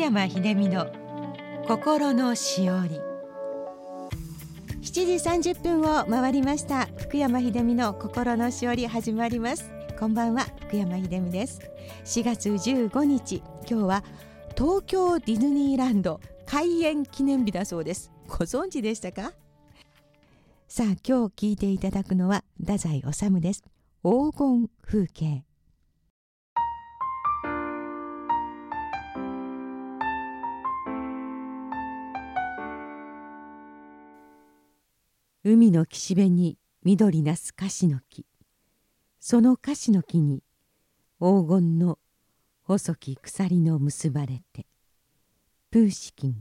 山秀美の心のしおり。7時30分を回りました。福山秀美の心のしおり始まります。こんばんは、福山秀美です。4月15日、今日は東京ディズニーランド開園記念日だそうです。ご存知でしたか？さあ、今日聞いていただくのは太宰治です。黄金風景。海の岸辺に緑なす樫の木、その樫の木に黄金の細き鎖の結ばれて。プーシキン。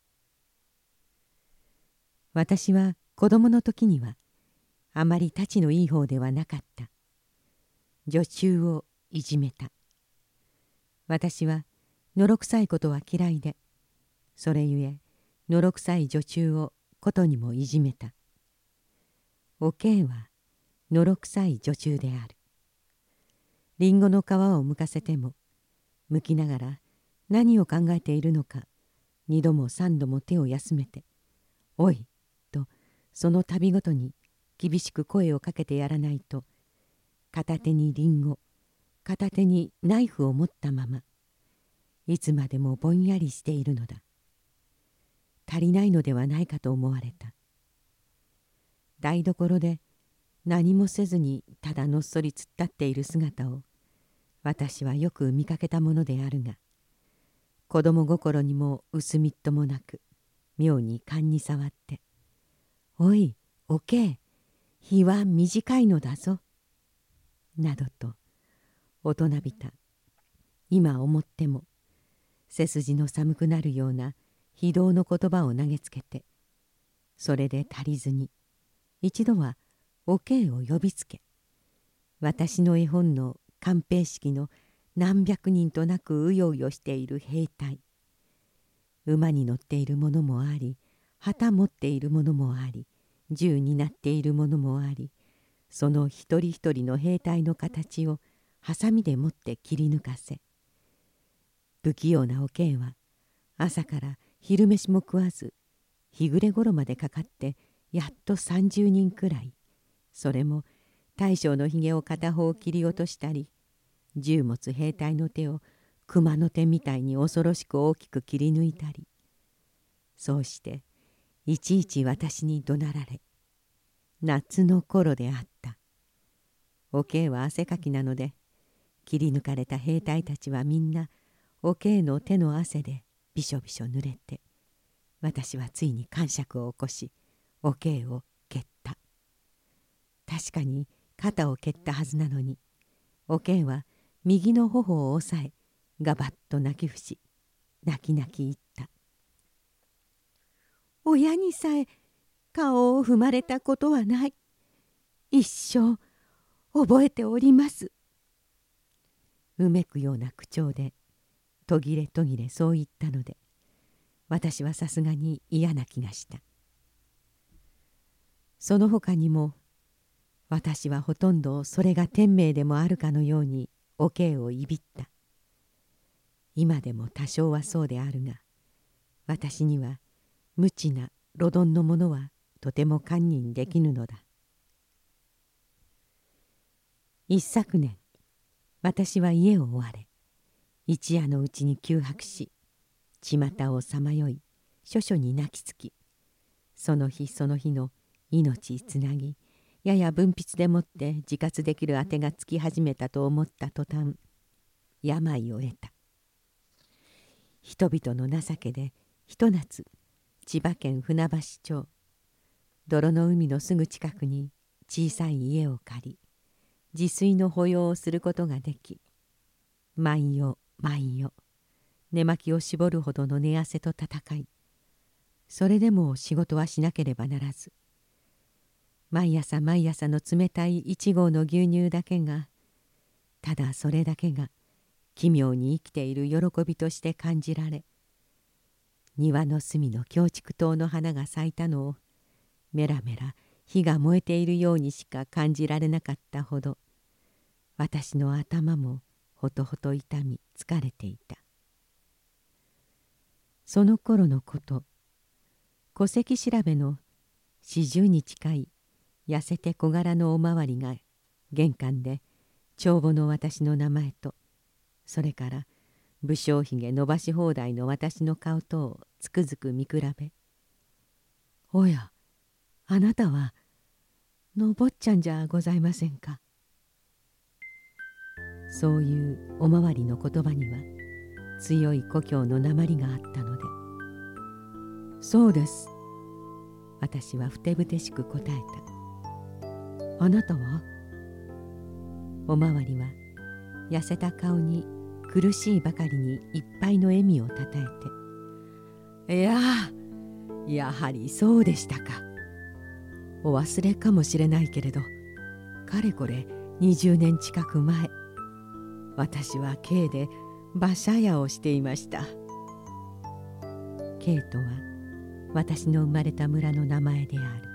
私は子供の時にはあまりたちのいい方ではなかった。女中をいじめた。私はのろくさいことは嫌いで、それゆえのろくさい女中をことにもいじめた。おけいはのろくさい女中である。りんごの皮をむかせても、むきながら何を考えているのか、2度も3度も手を休めて、おい、とその度ごとに厳しく声をかけてやらないと、片手にりんご、片手にナイフを持ったまま、いつまでもぼんやりしているのだ。足りないのではないかと思われた。台所で何もせずにただのっそり突っ立っている姿を私はよく見かけたものであるが、子供心にも薄みっともなく妙に勘に触って「おいおけい、日は短いのだぞ」などと大人びた今思っても背筋の寒くなるような非道の言葉を投げつけて、それで足りずに一度はおけいを呼びつけ、私の絵本の鑑定式の何百人となくうようよしている兵隊、馬に乗っているものもあり、旗持っているものもあり、銃になっているものもあり、その一人一人の兵隊の形をハサミでもって切り抜かせ、不器用なおけいは朝から昼飯も食わず、日暮れ頃までかかってやっと30人くらい、それも大将のひげを片方切り落としたり、銃持つ兵隊の手を熊の手みたいに恐ろしく大きく切り抜いたり、そうしていちいち私に怒鳴られ、夏の頃であった。おけいは汗かきなので、切り抜かれた兵隊たちはみんなおけいの手の汗でびしょびしょ濡れて、私はついに癇癪を起こし、おけいを蹴った。確かに肩を蹴ったはずなのに、おけいは右の頬を押さえ、ガバッと泣き伏し、泣き泣き言った。親にさえ顔を踏まれたことはない。一生覚えております。うめくような口調で途切れ途切れそう言ったので、私はさすがに嫌な気がした。その他にも私はほとんどそれが天命でもあるかのようにおけいをいびった。今でも多少はそうであるが、私には無知な路頓のものはとても堪忍できぬのだ。一昨年、私は家を追われ、一夜のうちに急迫し、巷をさまよい、処々に泣きつき、その日その日の命つなぎ、やや分筆でもって自活できるあてがつき始めたと思った途端、病を得た。人々の情けでひと夏、千葉県船橋町、泥の海のすぐ近くに小さい家を借り、自炊の保養をすることができ、毎夜毎夜寝巻きを絞るほどの寝汗と戦い、それでも仕事はしなければならず、毎朝毎朝の冷たい1合の牛乳だけが、ただそれだけが奇妙に生きている喜びとして感じられ、庭の隅の京竹桃の花が咲いたのをメラメラ火が燃えているようにしか感じられなかったほど、私の頭もほとほと痛み疲れていた。 その頃のこと、戸籍調べの40に近い痩せて小柄のおまわりが玄関で帳簿の私の名前と、それから武将ひげ伸ばし放題の私の顔とをつくづく見比べ、おや、あなたはの坊ちゃんじゃございませんか。そういうおまわりの言葉には強い故郷の訛りがあったので、そうです、私はふてぶてしく答えた。あなたは？おまわりは痩せた顔に苦しいばかりにいっぱいの笑みをたたえて、いやあ、やはりそうでしたか。お忘れかもしれないけれど、かれこれ20年近く前、私はKで馬車屋をしていました。Kとは私の生まれた村の名前である。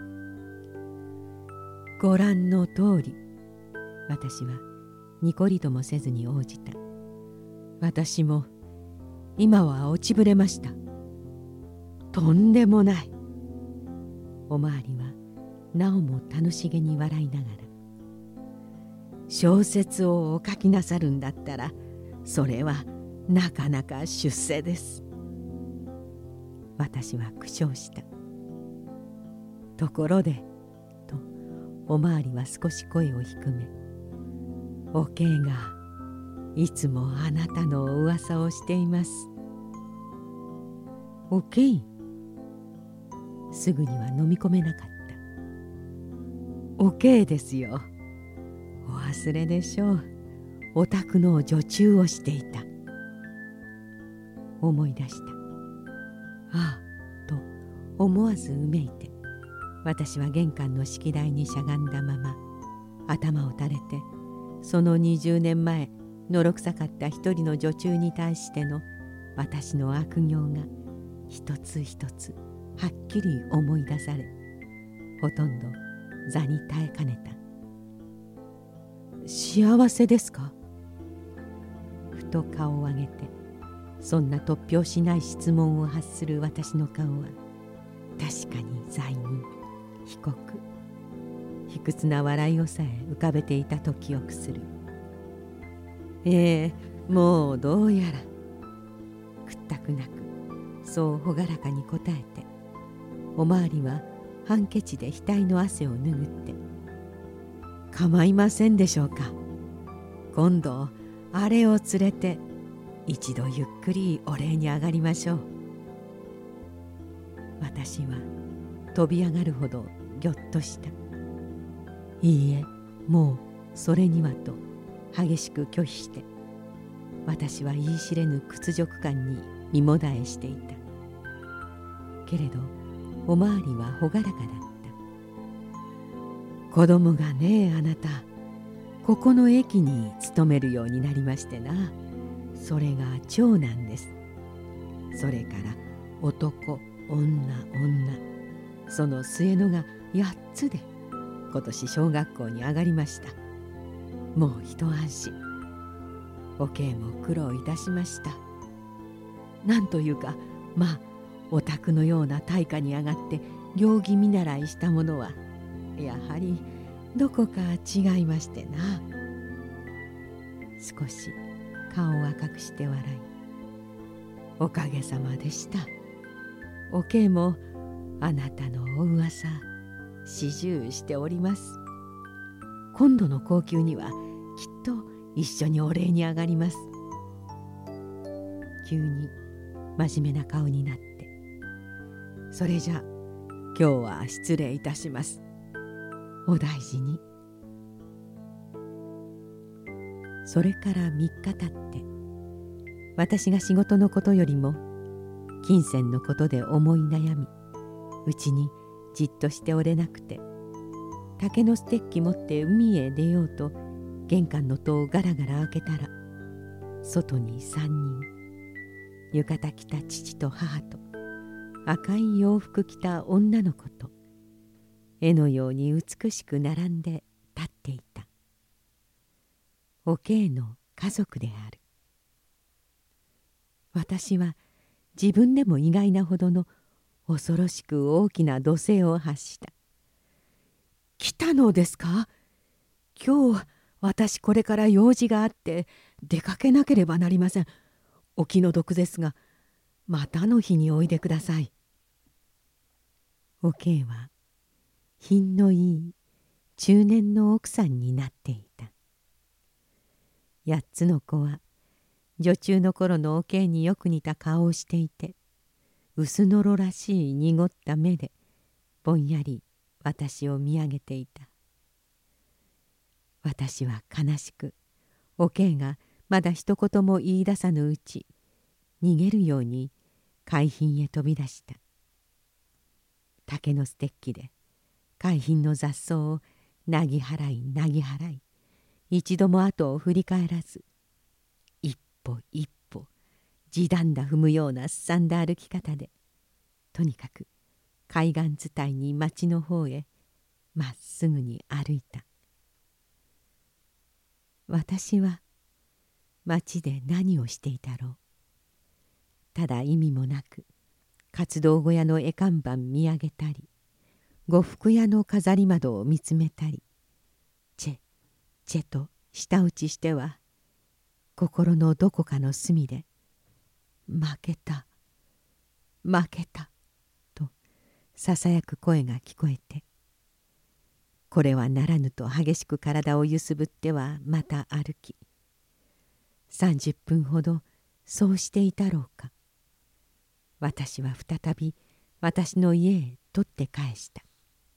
ご覧の通り、私はにこりともせずに応じた。私も今は落ちぶれました。とんでもない。おまわりはなおも楽しげに笑いながら、小説をお書きなさるんだったら、それはなかなか出世です。私は苦笑した。ところで、とおまわりは少し声を低め、おけいがいつもあなたのお噂をしています。おけい、すぐには飲み込めなかった。おけいですよ。お忘れでしょう。お宅の女中をしていた。思い出した。ああ、と思わずうめいて、私は玄関の式台にしゃがんだまま頭を垂れて、その20年前のろくさかった一人の女中に対しての私の悪行が一つ一つはっきり思い出され、ほとんど座に耐えかねた。幸せですか？ふと顔を上げて、そんな突拍子ない質問を発する私の顔は、確かに罪人、被告、卑屈な笑いをさえ浮かべていたと記憶する。もうどうやら、屈託なくそう朗らかに答えて、おまわりはハンケチで額の汗を拭って、構いませんでしょうか。今度あれを連れて一度ゆっくりお礼に上がりましょう。私は飛び上がるほどぎょっとした。いいえ、もうそれにはと激しく拒否して、私は言い知れぬ屈辱感に身もだえしていた。けれどおまわりは朗らかだった。子供がねえ、あなたここの駅に勤めるようになりましてな。それが長男です。それから男、女、その末のが8つで今年小学校に上がりました。もう一安心。おけいも苦労いたしました。なんというか、まあお宅のような大家に上がって行儀見習いしたものはやはりどこか違いましてな。少し顔を赤くして笑い、おかげさまでした。おけいもあなたのお噂始終しております。今度の高級にはきっと一緒にお礼に上がります。急に真面目な顔になって、それじゃ今日は失礼いたします。お大事に。それから3日経って、私が仕事のことよりも金銭のことで思い悩み、うちにじっとしておれなくて、竹のステッキ持って海へ出ようと玄関の戸をガラガラ開けたら、外に3人、浴衣着た父と母と赤い洋服着た女の子と、絵のように美しく並んで立っていた。おけいの家族である。私は自分でも意外なほどの恐ろしく大きな怒声を発した。来たのですか？今日私これから用事があって出かけなければなりません。お気の毒ですがまたの日においでください。おけいは品のいい中年の奥さんになっていた。8つの子は女中の頃のおけいによく似た顔をしていて、薄のろらしい濁った目でぼんやり私を見上げていた。私は悲しくおけいがまだ一言も言い出さぬうち逃げるように海浜へ飛び出した。竹のステッキで海浜の雑草をなぎ払い一度も後を振り返らず一歩一歩地団打踏むようなすさんだ歩き方でとにかく海岸伝いに町の方へまっすぐに歩いた。私は町で何をしていたろう。ただ意味もなく活動小屋の絵看板見上げたり、呉服屋の飾り窓を見つめたり、チェチェと舌打ちしては心のどこかの隅で負けたとささやく声が聞こえて、これはならぬと激しく体を揺すぶってはまた歩き、30分ほどそうしていたろうか。私は再び私の家へ取って返した。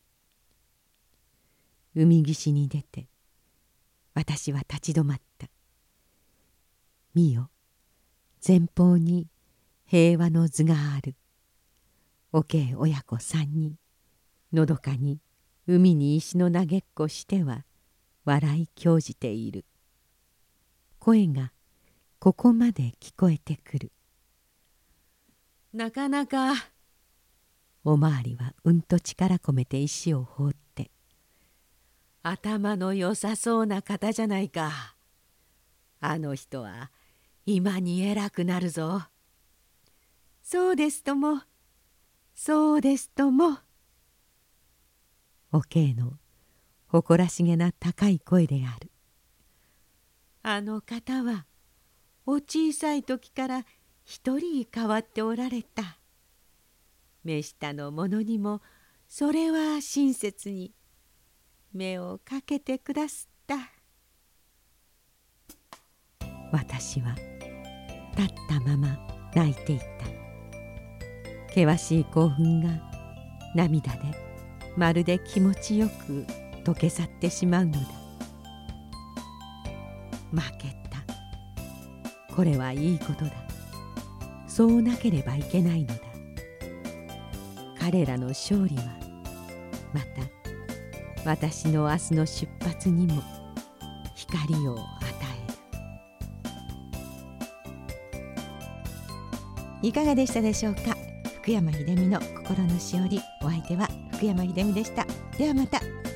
海岸に出て私は立ち止まった。見よ、前方に平和の図がある。おけい親子3人のどかに海に石の投げっこしては笑い興じている。声がここまで聞こえてくる。なかなか。おまわりはうんと力込めて石を放って、頭の良さそうな方じゃないか。あの人は今に偉くなるぞ。そうですとも、そうですとも。おけいの誇らしげな高い声である。あの方はお小さい時から一人変わっておられた。目下の者にもそれは親切に目をかけてくだすった。私は立ったまま泣いていた。険しい興奮が涙でまるで気持ちよく溶け去ってしまうのだ。負けた。これはいいことだ。そうなければいけないのだ。彼らの勝利はまた私の明日の出発にも光を与える。いかがでしたでしょうか。福山秀美の心のしおり、お相手は福山秀美でした。ではまた。